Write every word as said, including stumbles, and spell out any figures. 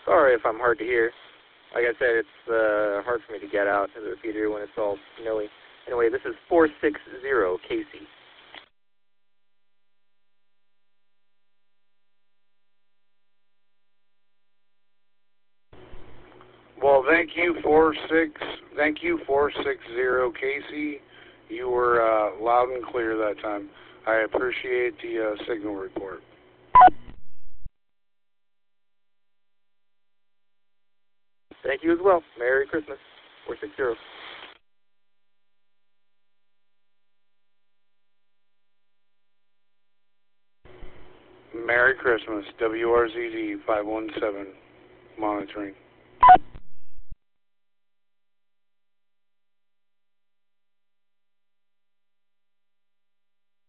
Sorry if I'm hard to hear. Like I said, it's uh, hard for me to get out to the repeater when it's all snowy. Anyway, this is four six zero Casey. Well, thank you, four six. Thank you, four six zero Casey. You were uh, loud and clear that time. I appreciate the uh, signal report. Thank you as well. Merry Christmas. four six zero. Merry Christmas. W R Z D five one seven monitoring.